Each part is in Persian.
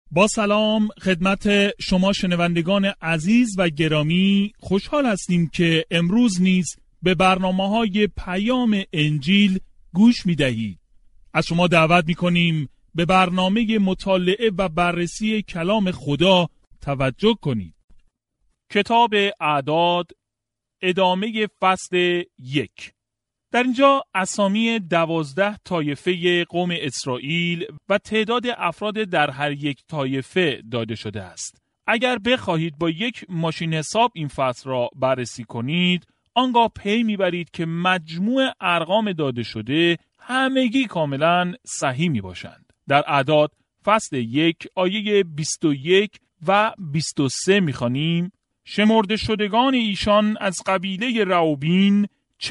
با سلام خدمت شما شنوندگان عزیز و گرامی، خوشحال هستیم که امروز نیز به برنامه‌های پیام انجیل گوش می‌دهید. از شما دعوت می‌کنیم به برنامه مطالعه و بررسی کلام خدا توجه کنید. کتاب اعداد، ادامه فصل 1. در اینجا اسامی 12 طایفه قوم اسرائیل و تعداد افراد در هر یک طایفه داده شده است. اگر بخواهید با یک ماشین حساب این فصل را بررسی کنید، آنگاه پی میبرید که مجموع ارقام داده شده همگی کاملا صحیح می باشند. در اعداد فصل 1 آیه 21 و 23 میخوانیم: شمرده شدگان ایشان از قبیله روبین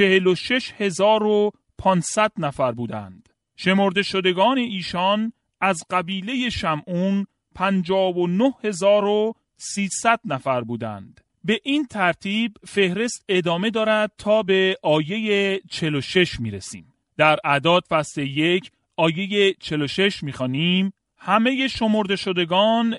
46,500 نفر بودند. شمرده شدگان ایشان از قبیله شمعون 59,300 نفر بودند. به این ترتیب فهرست ادامه دارد تا به آیه 46 میرسیم. در اعداد فصل 1 آیه 46 میخوانیم: همه شمرده شدگان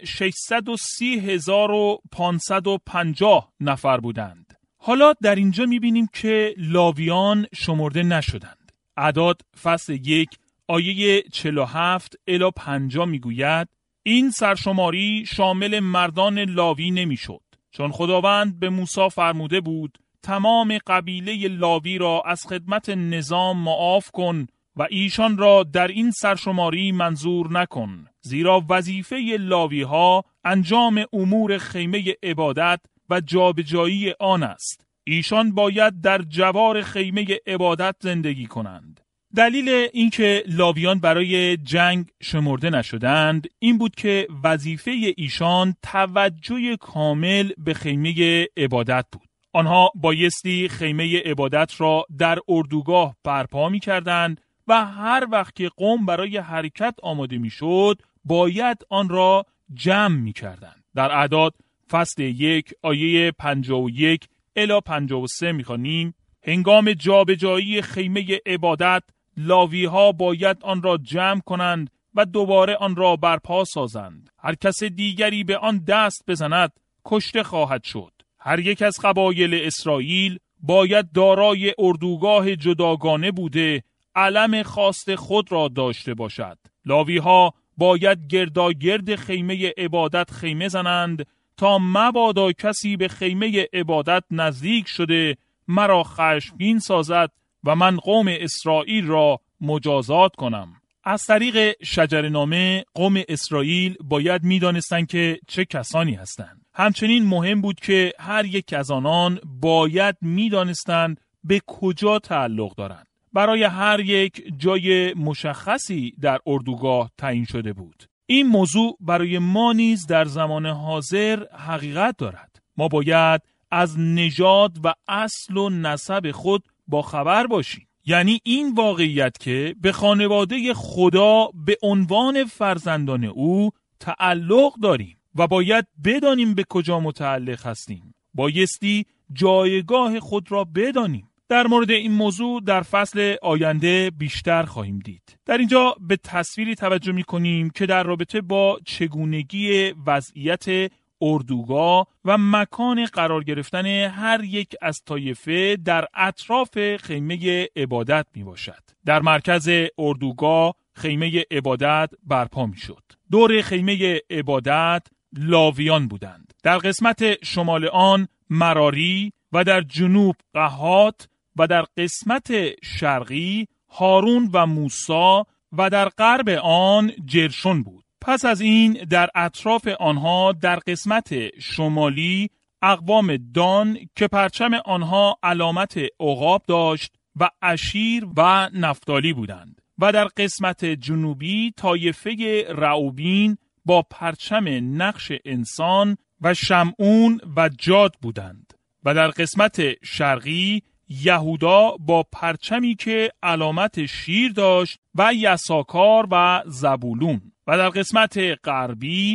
630,550 نفر بودند. حالا در اینجا میبینیم که لاویان شمرده نشدند. اعداد فصل 1 آیه 47 الی 50 میگوید: این سرشماری شامل مردان لاوی نمیشد، چون خداوند به موسی فرموده بود تمام قبیله لاوی را از خدمت نظام معاف کن و ایشان را در این سرشماری منظور نکن، زیرا وظیفه لاوی ها انجام امور خیمه عبادت و جابجایی آن است. ایشان باید در جوار خیمه عبادت زندگی کنند. دلیل اینکه لاویان برای جنگ شمرده نشدند این بود که وظیفه ایشان توجه کامل به خیمه عبادت بود. آنها بایستی خیمه عبادت را در اردوگاه برپا می کردند و هر وقت که قوم برای حرکت آماده می شد باید آن را جمع می کردند. در اعداد فصل 1 آیه 51 الی 53 می‌خوانیم: هنگام جابجایی خیمه عبادت لاوی ها باید آن را جمع کنند و دوباره آن را برپا سازند. هر کس دیگری به آن دست بزند کشته خواهد شد. هر یک از قبایل اسرائیل باید دارای اردوگاه جداگانه بوده علم خاص خود را داشته باشد. لاوی ها باید گرداگرد خیمه عبادت خیمه زنند تا مبادا کسی به خیمه عبادت نزدیک شده مرا خشمگین سازد و من قوم اسرائیل را مجازات کنم. از طریق شجره‌نامه قوم اسرائیل باید می‌دانستند که چه کسانی هستند. همچنین مهم بود که هر یک از آنان باید می‌دانستند به کجا تعلق دارند. برای هر یک جای مشخصی در اردوگاه تعیین شده بود. این موضوع برای ما نیز در زمان حاضر حقیقت دارد. ما باید از نژاد و اصل و نسب خود با خبر باشیم. یعنی این واقعیت که به خانواده خدا به عنوان فرزندان او تعلق داریم و باید بدانیم به کجا متعلق هستیم. بایستی جایگاه خود را بدانیم. در مورد این موضوع در فصل آینده بیشتر خواهیم دید. در اینجا به تصویری توجه می‌کنیم که در رابطه با چگونگی وضعیت اردوگاه و مکان قرار گرفتن هر یک از طایفه در اطراف خیمه عبادت میباشد. در مرکز اردوگاه خیمه عبادت برپا میشد. دور خیمه عبادت لاویان بودند. در قسمت شمال آن مراری و در جنوب قحات و در قسمت شرقی هارون و موسی و در غرب آن جرشون بود. پس از این در اطراف آنها در قسمت شمالی اقوام دان که پرچم آنها علامت عقاب داشت و اشیر و نفتالی بودند و در قسمت جنوبی طایفه روبین با پرچم نقش انسان و شمعون و جاد بودند و در قسمت شرقی یهودا با پرچمی که علامت شیر داشت و یساکار و زبولون و در قسمت غربی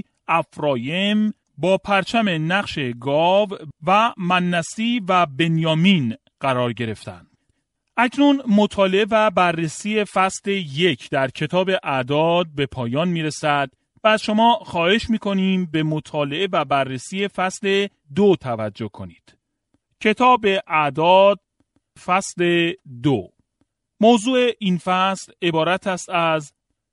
افرایم با پرچم نقش گاو و منسی و بنیامین قرار گرفتند. اکنون مطالعه و بررسی فصل 1 در کتاب اعداد به پایان میرسد و از شما خواهش می‌کنیم به مطالعه و بررسی فصل 2 توجه کنید. کتاب اعداد فصل 2. موضوع این فصل عبارت است از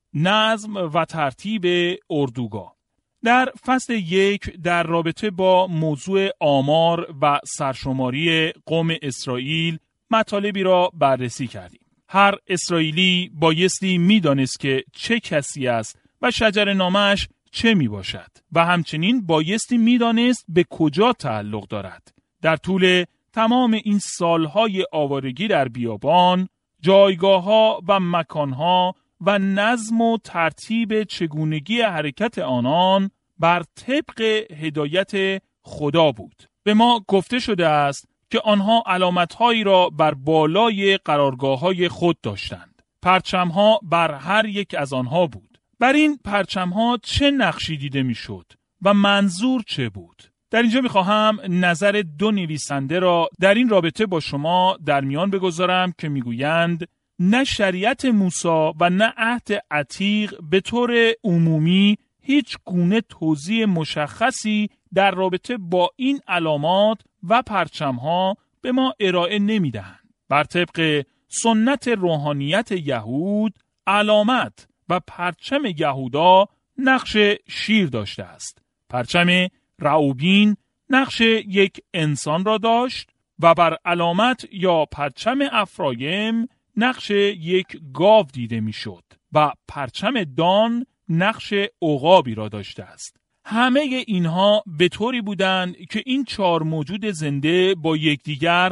نظم و ترتیب اردوگاه. در فصل 1 در رابطه با موضوع آمار و سرشماری قوم اسرائیل مطالبی را بررسی کردیم. هر اسرائیلی بایستی می‌دانست که چه کسی است و شجر نامش چه می باشد و همچنین بایستی می‌دانست به کجا تعلق دارد. در طول تمام این سالهای آوارگی در بیابان، جایگاه‌ها و مکان‌ها و نظم و ترتیب چگونگی حرکت آنان بر طبق هدایت خدا بود. به ما گفته شده است که آنها علامت‌هایی را بر بالای قرارگاه‌های خود داشتند. پرچم‌ها بر هر یک از آنها بود. بر این پرچم‌ها چه نقشی دیده می‌شد و منظور چه بود؟ در اینجا می‌خواهم نظر دو نویسنده را در این رابطه با شما در میان بگذارم که می‌گویند نه شریعت موسی و نه عهد عتیق به طور عمومی هیچ گونه توضیح مشخصی در رابطه با این علامات و پرچم‌ها به ما ارائه نمی‌دهند. بر طبق سنت روحانیت یهود، علامت و پرچم یهودا نقش شیر داشته است. پرچم راوبین نقش یک انسان را داشت و بر علامت یا پرچم افرایم نقش یک گاو دیده میشد و پرچم دان نقش عقابی را داشته است. همه اینها به طوری بودند که این 4 موجود زنده با یکدیگر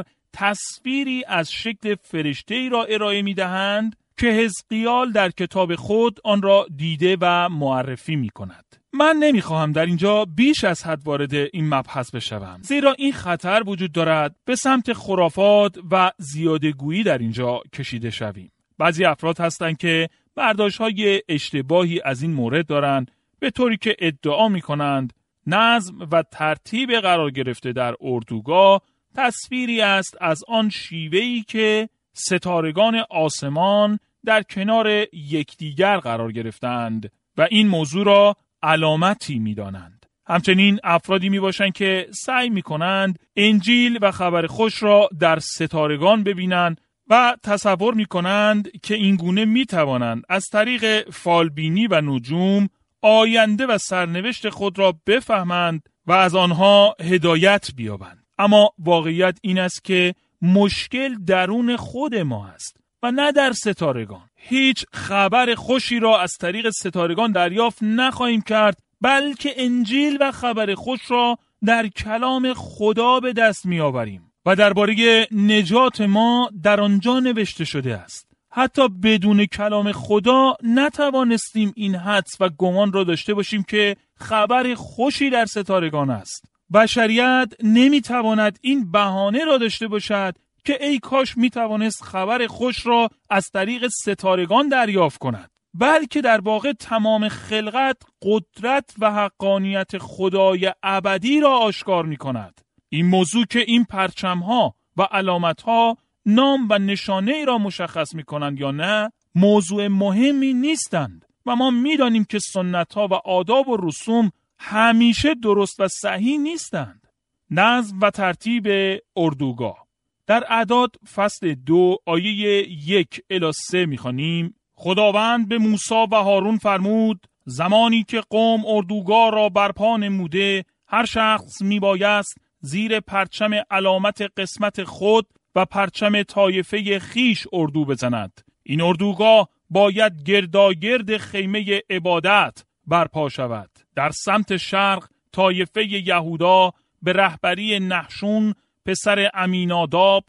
تصویری از شکل فرشته‌ای را ارائه می‌دهند که حزقیال در کتاب خود آن را دیده و معرفی می‌کند. من نمی‌خواهم در اینجا بیش از حد وارد این مبحث بشوم، زیرا این خطر وجود دارد به سمت خرافات و زیاده‌گویی در اینجا کشیده شویم. بعضی افراد هستند که برداشت‌های اشتباهی از این مورد دارند، به طوری که ادعا می‌کنند نظم و ترتیب قرار گرفته در اردوگاه تصویری است از آن شیوهی که ستارگان آسمان در کنار یکدیگر قرار گرفتند و این موضوع را علامتی می‌دانند. همچنین افرادی میباشند که سعی میکنند انجیل و خبر خوش را در ستارگان ببینند و تصور میکنند که این گونه میتوانند از طریق فالبینی و نجوم آینده و سرنوشت خود را بفهمند و از آنها هدایت بیابند. اما واقعیت این است که مشکل درون خود ما است و نه در ستارگان. هیچ خبر خوشی را از طریق ستارگان دریافت نخواهیم کرد، بلکه انجیل و خبر خوش را در کلام خدا به دست می آوریم و درباره نجات ما در آنجا نوشته شده است. حتی بدون کلام خدا نتوانستیم این حدس و گمان را داشته باشیم که خبر خوشی در ستارگان است. بشریت نمیتواند این بهانه را داشته باشد که ای کاش میتوانست خبر خوش را از طریق ستارگان دریافت کند، بلکه در واقع تمام خلقت قدرت و حقانیت خدای ابدی را آشکار میکند. این موضوع که این پرچم‌ها و علامت‌ها نام و نشانه ای را مشخص میکنند یا نه موضوع مهمی نیستند و ما میدانیم که سنت‌ها و آداب و رسوم همیشه درست و صحیح نیستند. نظم و ترتیب اردوگاه. در اعداد فصل 2 آیه 1 الی 3 میخوانیم: خداوند به موسی و هارون فرمود زمانی که قوم اردوگاه را برپا نموده هر شخص میبایست زیر پرچم علامت قسمت خود و پرچم طایفه خیش اردو بزند. این اردوگاه باید گرداگرد خیمه عبادت برپا شود. در سمت شرق طایفه یهودا به رهبری نحشون پسر امیناداب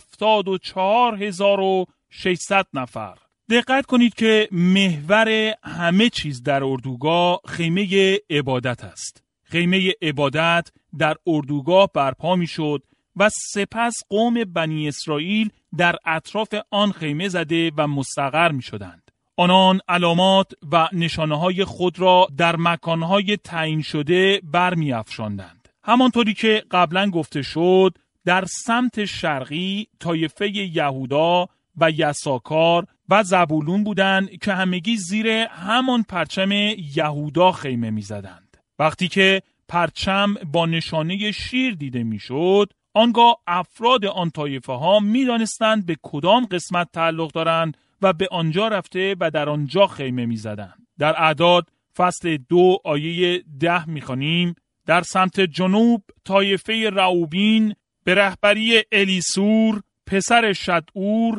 74,600 نفر. دقت کنید که محور همه چیز در اردوگاه خیمه عبادت است. خیمه عبادت در اردوگاه برپا می شد و سپس قوم بنی اسرائیل در اطراف آن خیمه زده و مستقر می شدند. آنان علامات و نشانه‌های خود را در مکانهای تعیین شده برمی افشاندند. همانطوری که قبلا گفته شد در سمت شرقی طایفه یهودا و یساکار و زبولون بودند که همگی زیر همان پرچم یهودا خیمه می‌زدند. وقتی که پرچم با نشانه شیر دیده می‌شد، آنگاه افراد آن طایفه ها می‌دانستند به کدام قسمت تعلق دارند و به آنجا رفته و در آنجا خیمه می‌زدند. در اعداد فصل 2 آیه 10 می‌خوانیم: در سمت جنوب طایفه راوبین به رهبری الیسور پسر شدعور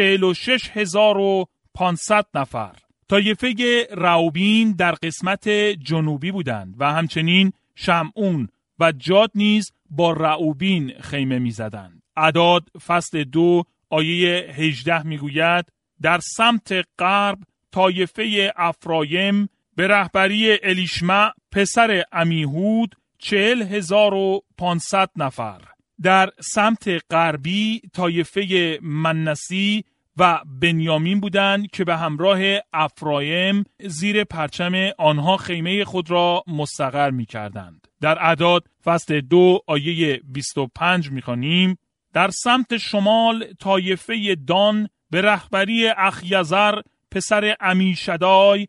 46,500 نفر. طایفه راوبین در قسمت جنوبی بودند و همچنین شمعون و جاد نیز با راوبین خیمه می زدند. اعداد فصل 2 آیه 18 می گوید: در سمت غرب طایفه افرایم به رهبری الیشمع پسر عمیهود 40,500 نفر. در سمت غربی طایفه منسی و بنیامین بودند که به همراه افرایم زیر پرچم آنها خیمه خود را مستقر می کردند. در اعداد فصل 2 آیه 25 می خوانیم: در سمت شمال طایفه دان به رهبری اخیزر پسر عمیشدای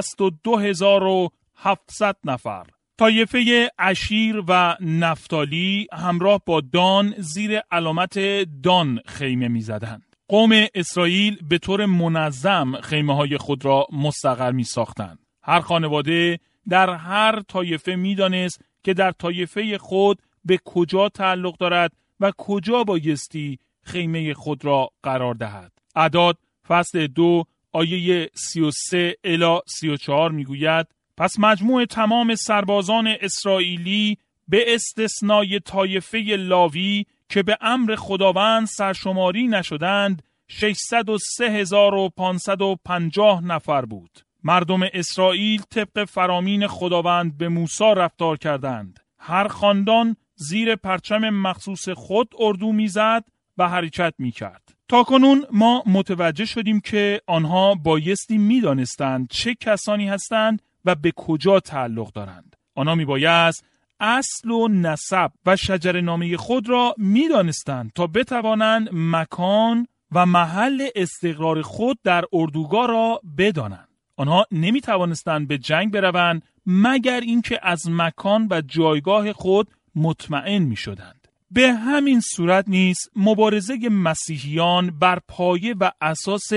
62,700 نفر. طایفه اشیر و نفتالی همراه با دان زیر علامت دان خیمه می زدند. قوم اسرائیل به طور منظم خیمه های خود را مستقر می ساختند. هر خانواده در هر طایفه می دانست که در طایفه خود به کجا تعلق دارد و کجا بایستی خیمه خود را قرار دهد. اعداد فصل 2 آیه 33 الی 34 می گوید: پس مجموع تمام سربازان اسرائیلی به استثنای طایفه لاوی که به امر خداوند سرشماری نشدند 603,550 نفر بود. مردم اسرائیل طبق فرامین خداوند به موسی رفتار کردند. هر خاندان زیر پرچم مخصوص خود اردو میزد و حرکت میکرد. تاکنون ما متوجه شدیم که آنها بایستی میدانستند چه کسانی هستند و به کجا تعلق دارند. آنها میبایست اصل و نسب و شجره‌نامه خود را میدانستند تا بتوانند مکان و محل استقرار خود در اردوگاه را بدانند. آنها نمیتوانستند به جنگ بروند مگر اینکه از مکان و جایگاه خود مطمئن میشدند. به همین صورت نیز مبارزه مسیحیان بر پایه و اساس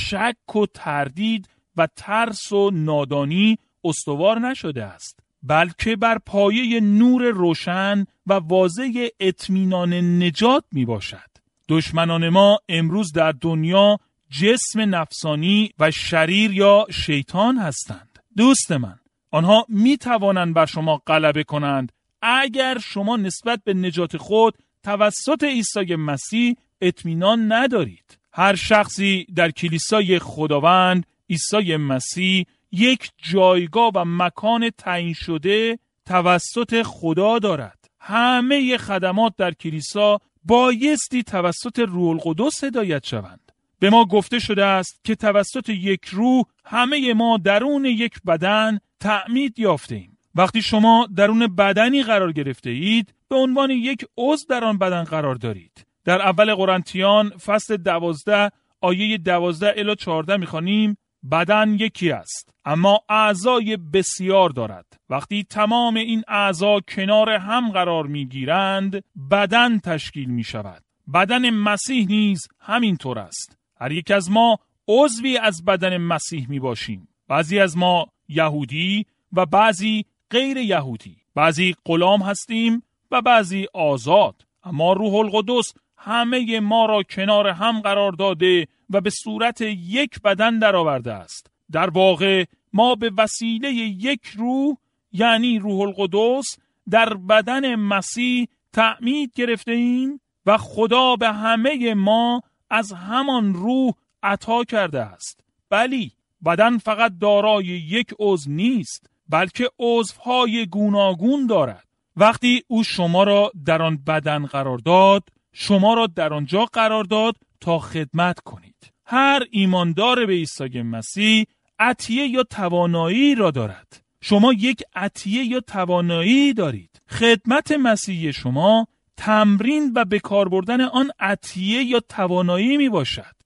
شک و تردید و ترس و نادانی استوار نشده است، بلکه بر پایه نور روشن و واضح اطمینان نجات می باشد. دشمنان ما امروز در دنیا جسم نفسانی و شریر یا شیطان هستند. دوست من، آنها می توانند بر شما غلبه کنند اگر شما نسبت به نجات خود توسط عیسی مسیح اطمینان ندارید. هر شخصی در کلیسای خداوند عیسی مسیح یک جایگاه و مکان تعیین شده توسط خدا دارد. همه خدمات در کلیسا بایستی توسط روح القدس هدایت شوند. به ما گفته شده است که توسط یک روح همه ما درون یک بدن تعمید یافته ایم. وقتی شما درون بدنی قرار گرفته اید، به عنوان یک عضو در آن بدن قرار دارید. در اول قرنتیان فصل 12 آیه 12 الی 14 می‌خوانیم: بدن یکی است اما اعضای بسیار دارد. وقتی تمام این اعضا کنار هم قرار می‌گیرند بدن تشکیل می‌شود. بدن مسیح نیز همینطور است. هر یک از ما عضوی از بدن مسیح می‌باشیم. بعضی از ما یهودی و بعضی غیر یهودی، بعضی غلام هستیم و بعضی آزاد، اما روح القدس همه ما را کنار هم قرار داده و به صورت یک بدن درآورده است. در واقع ما به وسیله یک روح یعنی روح القدس در بدن مسیح تعمید گرفته ایم و خدا به همه ما از همان روح عطا کرده است. بلی، بدن فقط دارای یک عضو نیست، بلکه عضوهای گوناگون دارد. وقتی او شما را در آن بدن قرار داد، شما را در آنجا قرار داد تا خدمت کنید. هر ایماندار به عیسی مسیح عطیه یا توانایی را دارد. شما یک عطیه یا توانایی دارید. خدمت مسیح شما تمرین و به کار بردن آن عطیه یا توانایی می باشد.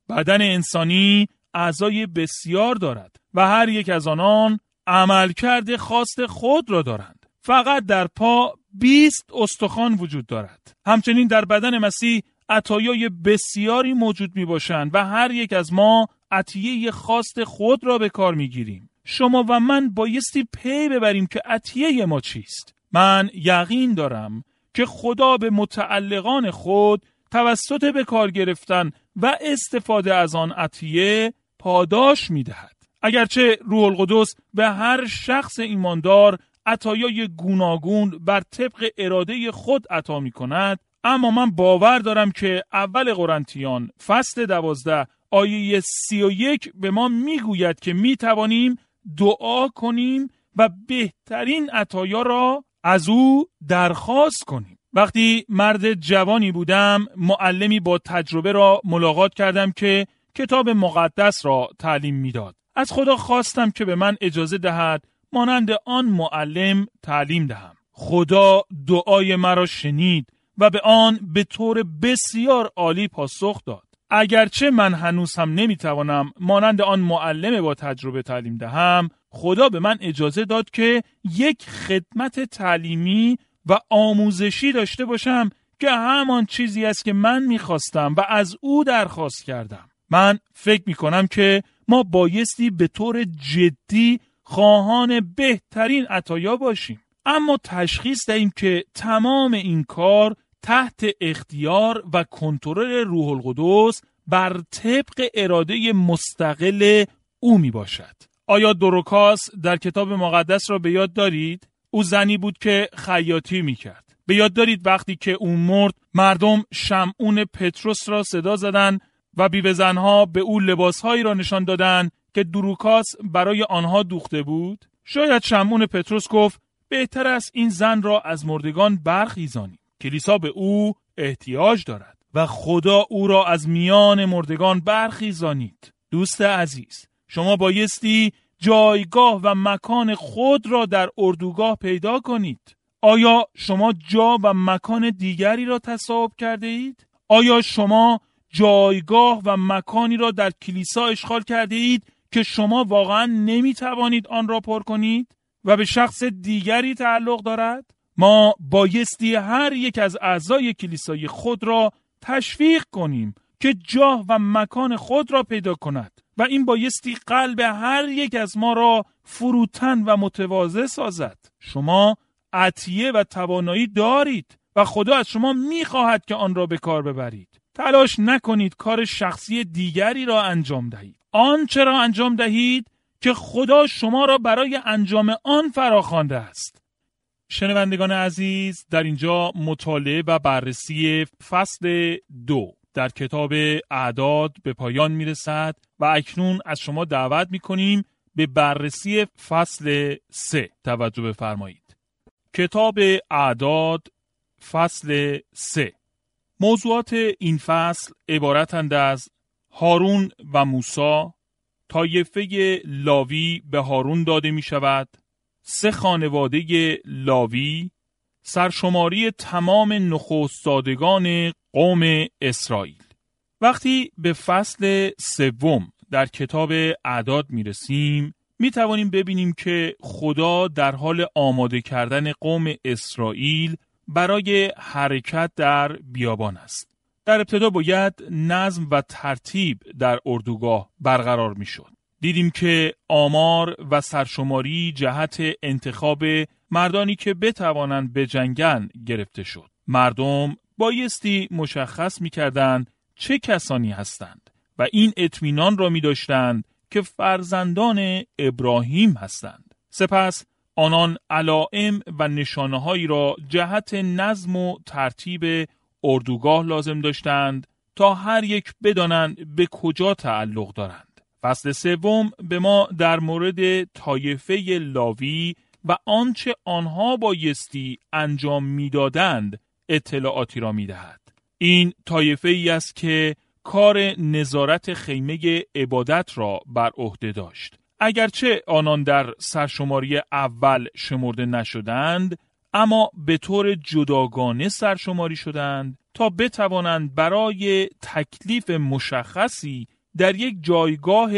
بدن انسانی اعضای بسیار دارد و هر یک از آنان عملکرد خاص خود را دارند. فقط در پا 20 استخوان وجود دارد. همچنین در بدن مسیح عطایای بسیاری موجود می باشند و هر یک از ما عطیه خاص خود را به کار می گیریم. شما و من بایستی پی ببریم که عطیه ما چیست. من یقین دارم که خدا به متعلقان خود توسط به کار گرفتن و استفاده از آن عطیه پاداش می دهد. اگرچه روح القدس به هر شخص ایماندار عطایای گوناگون بر طبق اراده خود عطا می کند، اما من باور دارم که اول قرنتیان فصل 12 آیه 31 به ما میگوید که می توانیم دعا کنیم و بهترین عطایا را از او درخواست کنیم. وقتی مرد جوانی بودم، معلمی با تجربه را ملاقات کردم که کتاب مقدس را تعلیم میداد. از خدا خواستم که به من اجازه دهد مانند آن معلم تعلیم دهم. خدا دعای مرا شنید و به آن به طور بسیار عالی پاسخ داد. اگرچه من هنوز هم نمیتوانم مانند آن معلم با تجربه تعلیم دهم، خدا به من اجازه داد که یک خدمت تعلیمی و آموزشی داشته باشم که همان چیزی است که من میخواستم و از او درخواست کردم. من فکر میکنم که ما بایستی به طور جدی خواهان بهترین عطایا باشیم، اما تشخیص دهیم که تمام این کار تحت اختیار و کنترل روح القدس بر طبق اراده مستقل او می باشد. آیا دوروکاس در کتاب مقدس را به یاد دارید؟ او زنی بود که خیاطی می کرد. به یاد دارید وقتی که او مرد مردم شمعون پتروس را صدا زدند و بیوه‌زنها به او لباسهایی را نشان دادند که دوروکاس برای آنها دوخته بود؟ شاید شمعون پتروس گفت بهتر است این زن را از مردگان برخیزانیم. کلیسا به او احتیاج دارد و خدا او را از میان مردگان برخیزانید. دوست عزیز، شما بایستی جایگاه و مکان خود را در اردوگاه پیدا کنید. آیا شما جا و مکان دیگری را تصاحب کرده اید؟ آیا شما جایگاه و مکانی را در کلیسا اشغال کرده اید که شما واقعا نمی توانید آن را پر کنید و به شخص دیگری تعلق دارد؟ ما بایستی هر یک از اعضای کلیسای خود را تشویق کنیم که جاه و مکان خود را پیدا کند و این بایستی قلب هر یک از ما را فروتن و متواضع سازد. شما عطیه و توانایی دارید و خدا از شما می‌خواهد که آن را به کار ببرید. تلاش نکنید کار شخصی دیگری را انجام دهید. آنچه را انجام دهید که خدا شما را برای انجام آن فراخوانده است. شنوندگان عزیز، در اینجا مطالعه و بررسی فصل 2 در کتاب اعداد به پایان میرسد و اکنون از شما دعوت میکنیم به بررسی فصل 3 توجه بفرمایید. کتاب اعداد فصل 3. موضوعات این فصل عبارتند از هارون و موسی، طایفه لاوی به هارون داده می شود، 3 خانواده لاوی، سرشماری تمام نخستزادگان قوم اسرائیل. وقتی به فصل 3 در کتاب اعداد می رسیم، می توانیم ببینیم که خدا در حال آماده کردن قوم اسرائیل برای حرکت در بیابان است. در ابتدا باید نظم و ترتیب در اردوگاه برقرار می شد. دیدیم که آمار و سرشماری جهت انتخاب مردانی که بتوانند بجنگن گرفته شد. مردم بایستی مشخص می کردند چه کسانی هستند و این اطمینان را می داشتند که فرزندان ابراهیم هستند. سپس آنان علائم و نشانه‌هایی را جهت نظم و ترتیب اردوگاه لازم داشتند تا هر یک بدانند به کجا تعلق دارند. فصل 3 به ما در مورد طایفه لاوی و آنچه آنها بایستی انجام می‌دادند اطلاعاتی را می‌دهد. این طایفه ای است که کار نظارت خیمه عبادت را بر عهده داشت. اگرچه آنان در سرشماری اول شمرده نشدند، اما به طور جداگانه سرشماری شدند تا بتوانند برای تکلیف مشخصی در یک جایگاه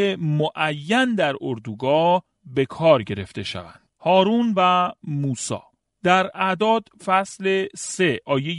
معین در اردوگاه به کار گرفته شوند. هارون و موسی. در اعداد فصل 3 آیه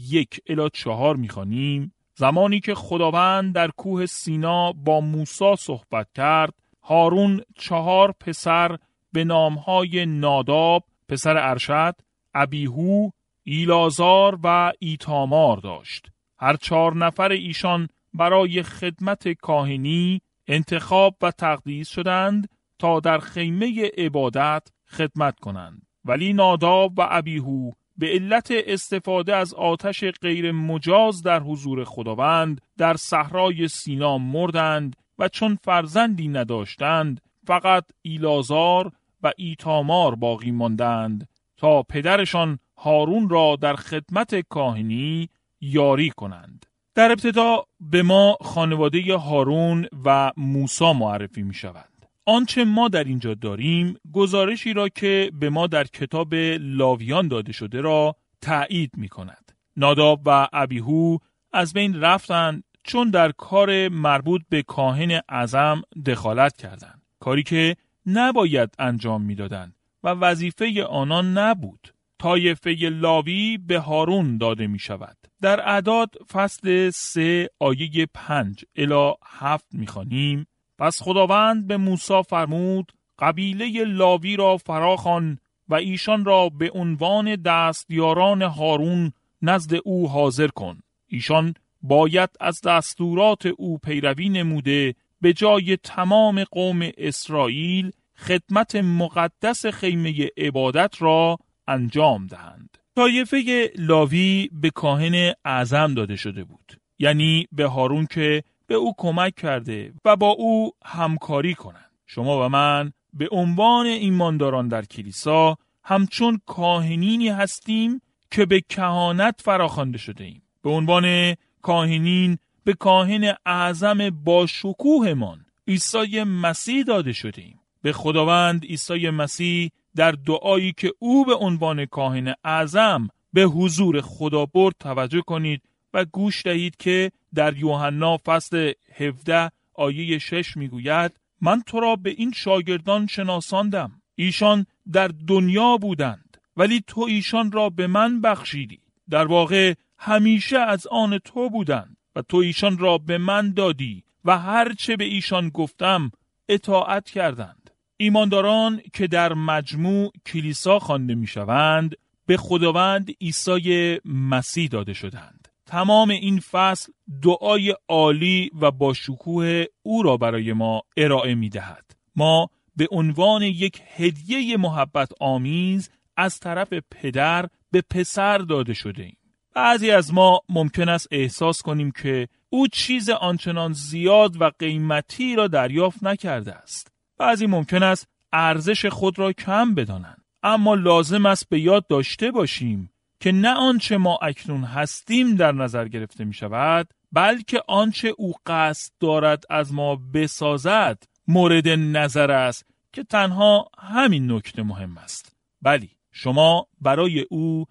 1 الی 4 می‌خوانیم: زمانی که خداوند در کوه سینا با موسی صحبت کرد، هارون 4 پسر به نامهای ناداب پسر ارشد، ابیهو، ایلازار و ایتامار داشت. هر 4 نفر ایشان برای خدمت کاهنی انتخاب و تقدیس شدند تا در خیمه عبادت خدمت کنند. ولی ناداب و ابیهو به علت استفاده از آتش غیر مجاز در حضور خداوند در صحرای سینا مردند و چون فرزندی نداشتند فقط ایلازار و ایتامار باقی ماندند تا پدرشان هارون را در خدمت کاهنی یاری کنند. در ابتدا به ما خانواده هارون و موسی معرفی می شود. آنچه ما در اینجا داریم گزارشی را که به ما در کتاب لاویان داده شده را تایید می کند. ناداب و ابیهو از بین رفتند چون در کار مربوط به کاهن اعظم دخالت کردند، کاری که نباید انجام می دادند و وظیفه آنان نبود. طایفه لاوی به هارون داده می شود. در اعداد فصل 3 آیه 5 الی 7 می خوانیم: پس خداوند به موسی فرمود قبیله لاوی را فراخوان و ایشان را به عنوان دستیاران هارون نزد او حاضر کن. ایشان باید از دستورات او پیروی نموده به جای تمام قوم اسرائیل خدمت مقدس خیمه عبادت را انجام دهند. طایفه لاوی به کاهن اعظم داده شده بود، یعنی به هارون که به او کمک کرده و با او همکاری کنند. شما و من به عنوان ایمانداران در کلیسا همچون کاهنینی هستیم که به کهانت فراخوانده شده ایم. به عنوان کاهنین به کاهن اعظم با شکوهمان عیسی مسیح داده شده ایم. به خداوند عیسی مسیح در دعایی که او به عنوان کاهن اعظم به حضور خدا برد توجه کنید و گوش دهید که در یوحنا فصل 17 آیه 6 میگوید: من تو را به این شاگردان شناساندم، ایشان در دنیا بودند ولی تو ایشان را به من بخشیدی. در واقع همیشه از آن تو بودند و تو ایشان را به من دادی و هر چه به ایشان گفتم اطاعت کردند. ایمانداران که در مجموع کلیسا خوانده میشوند به خداوند عیسی مسیح داده شدند. تمام این فصل دعای عالی و با شکوه او را برای ما ارائه می دهد. ما به عنوان یک هدیه محبت آمیز از طرف پدر به پسر داده شده ایم. بعضی از ما ممکن است احساس کنیم که او چیز آنچنان زیاد و قیمتی را دریافت نکرده است. بعضی ممکن است ارزش خود را کم بدانند. اما لازم است به یاد داشته باشیم که نه آنچه ما اکنون هستیم در نظر گرفته می شود، بلکه آنچه او قصد دارد از ما بسازد مورد نظر است که تنها همین نکته مهم است. بلی، شما برای او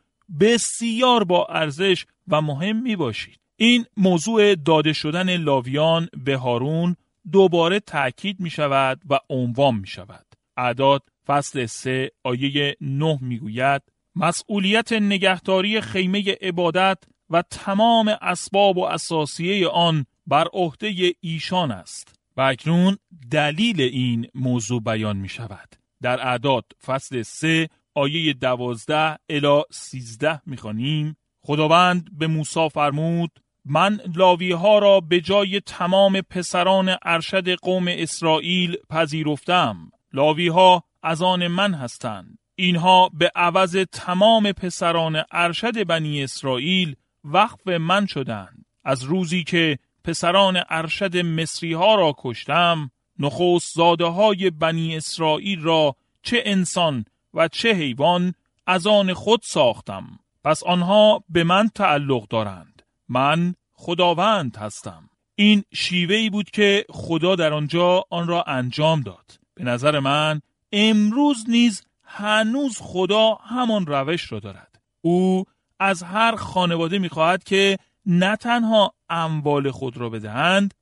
بسیار با ارزش و مهم می باشید. این موضوع داده شدن لاویان به هارون دوباره تأکید می شود و عنوان می شود. اعداد فصل 3 آیه 9 می گوید: مسئولیت نگهداری خیمه عبادت و تمام اسباب و اساسیه آن بر عهده ایشان است. و اکنون دلیل این موضوع بیان می شود. در اعداد فصل 3 آیه 12 الی 13 می خوانیم: خداوند به موسی فرمود من لاوی ها را به جای تمام پسران ارشد قوم اسرائیل پذیرفتم. لاوی ها از آن من هستند. اینها به عوض تمام پسران ارشد بنی اسرائیل وقف من شدند. از روزی که پسران ارشد مصری ها را کشتم، نخست زاده های بنی اسرائیل را چه انسان و چه حیوان از آن خود ساختم. پس آنها به من تعلق دارند. من خداوند هستم. این شیوهی بود که خدا در آنجا آن را انجام داد. به نظر من امروز نیز هنوز خدا همان روش را دارد. او از هر خانواده می‌خواهد که نه تنها اموال خود را بدهند،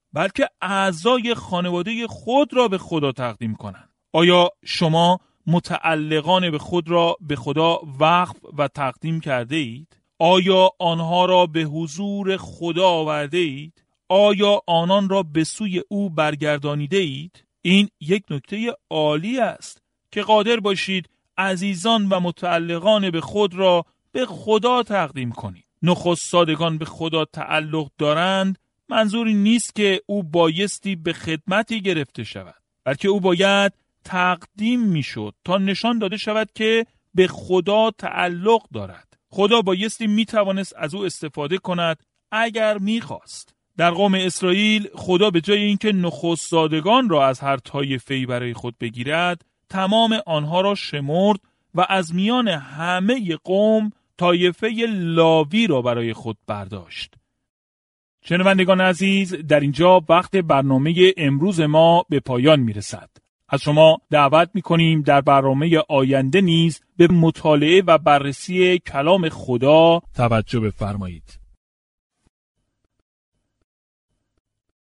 بلکه اعضای خانواده خود را به خدا تقدیم کنند. آیا شما متعلقان به خود را به خدا وقف و تقدیم کرده اید؟ آیا آنها را به حضور خدا آورده اید؟ آیا آنان را به سوی او برگردانیده اید؟ این یک نکته عالی است که قادر باشید عزیزان و متعلقان به خود را به خدا تقدیم کنید. نخستادگان به خدا تعلق دارند منظوری نیست که او بایستی به خدمتی گرفته شود، بلکه او باید تقدیم میشد تا نشان داده شود که به خدا تعلق دارد. خدا بایستی میتوانست از او استفاده کند اگر میخواست. در قوم اسرائیل خدا به جای اینکه نخستادگان را از هر طایفه‌ای برای خود بگیرد، تمام آنها را شمرد و از میان همه قوم طایفه لاوی را برای خود برداشت. شنوندگان عزیز، در اینجا وقت برنامه امروز ما به پایان میرسد. از شما دعوت میکنیم در برنامه آینده نیز به مطالعه و بررسی کلام خدا توجه بفرمایید.